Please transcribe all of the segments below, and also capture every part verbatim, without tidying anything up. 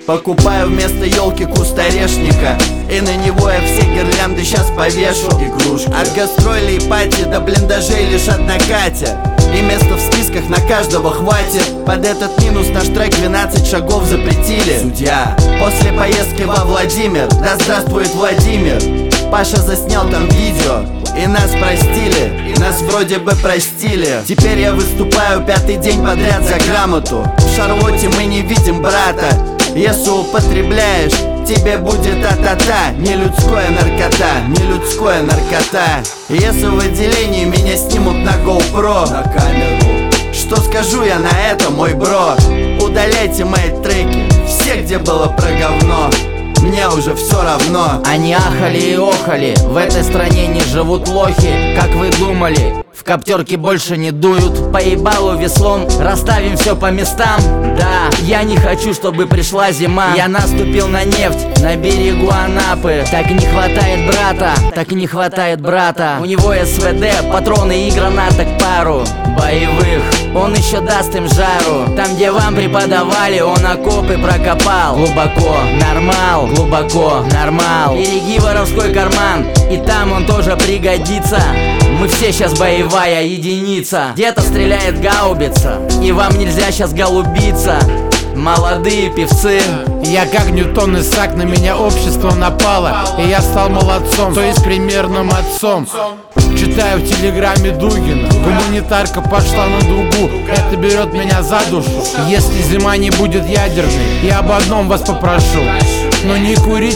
Покупаю вместо елки куст орешника, и на него я все гирлянды сейчас повешу. Игрушки. От гастролей пати до блиндажей лишь одна Катя, и места в списках на каждого хватит. Под этот минус наш трек двенадцать шагов запретили. Судья. После поездки во Владимир, да здравствует Владимир, Паша заснял там видео, и нас простили, и нас вроде бы простили. Теперь я выступаю пятый день подряд за грамоту. В Шарлотте мы не видим брата. Если употребляешь, тебе будет а-та-та. Не людская наркота, не людская наркота. Если в отделении меня снимут на GoPro, на камеру, что скажу я на это, мой бро? Удаляйте мои треки, все, где было про говно. Мне уже все равно. Они ахали и охали, в этой стране не живут лохи. Как вы думали, в коптерке больше не дуют? По ебалу веслом расставим все по местам. Да, я не хочу, чтобы пришла зима. Я наступил на нефть на берегу Анапы. Так не хватает брата, так не хватает брата. У него СВД, патроны и граната к пару боевых, он еще даст им жару. Там, где вам преподавали, он окопы прокопал. Глубоко, нормал, глубоко, нормал. Береги воровской карман, и там он тоже пригодится. Мы все сейчас боевая единица. Где-то стреляет гаубица, и вам нельзя сейчас голубиться. Молодые певцы. Я как Ньютон Исаак, на меня общество напало, и я стал молодцом, то есть примерным отцом. Читаю в телеграме Дугина, гуманитарка пошла на дугу, это берет меня за душу. Если зима не будет ядерной, я об одном вас попрошу: но не курите,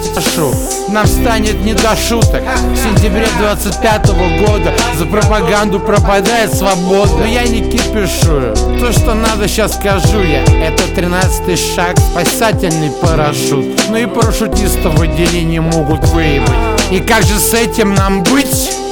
нам станет не до шуток. В сентябре двадцать пятого года за пропаганду пропадает свобода. Но я не кипишую, то, что надо, сейчас скажу я. Это тринадцатый шаг, спасательный парашют. Ну и парашютистов в отделении могут выебать. И как же с этим нам быть?